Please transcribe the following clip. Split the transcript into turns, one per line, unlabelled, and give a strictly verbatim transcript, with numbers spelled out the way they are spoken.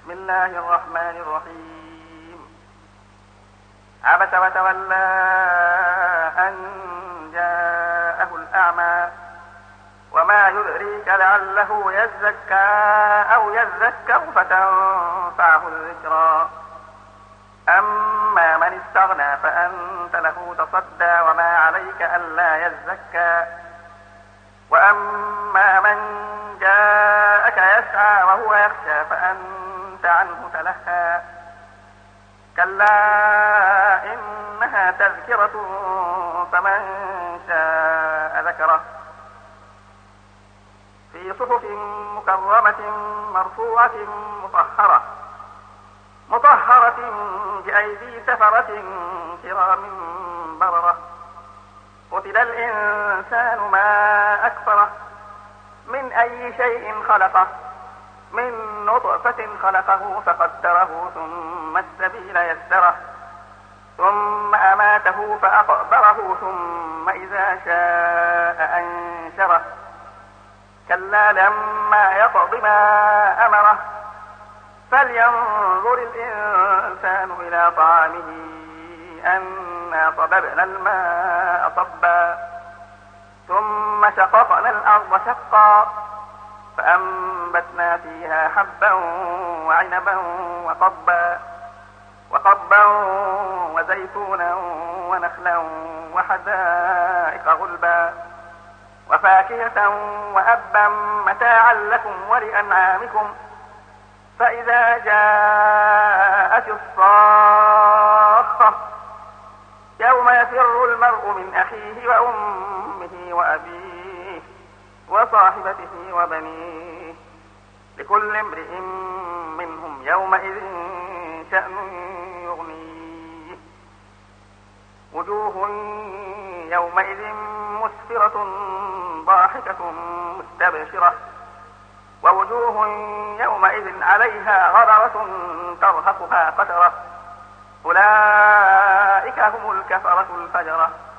بسم الله الرحمن الرحيم. عبس وتولى أن جاءه الأعمى وما يدريك لعله يزكى أو يذكر فتنفعه الذكرى. أما من استغنى فأنت له تصدى وما عليك ألا يزكى. وأما من جاءك يسعى وهو يخشى فأنت عنه تلهى. كلا إنها تذكرة فمن شاء ذكره في صحف مكرمة مرفوعة مطهرة مطهرة بأيدي سفرة كرام بررة. قتل الإنسان ما أكفره من أي شيء خلقه من نطفة خلقه فقدره ثم السبيل يسره ثم أماته فأقبره ثم إذا شاء أنشره. كلا لما يقض ما أمره فلينظر الإنسان إلى طعامه أنا صببنا الماء صبا ثم شققنا الأرض شقا فأنبتنا فيها حبا وعنبا وقضبا وقضبا وزيتونا ونخلا وحدائق غلبا وفاكهة وأبا متاعا لكم ولأنعامكم. فإذا جاءت الصاخة يوم يفر المرء من أخيه وأمه وأبيه وصاحبته وبنيه لكل امرئ منهم يومئذ شأن يغنيه. وجوه يومئذ مسفرة ضاحكة مستبشرة ووجوه يومئذ عليها غبرة ترهقها قترة. أولئك هم الكفرة الفجرة.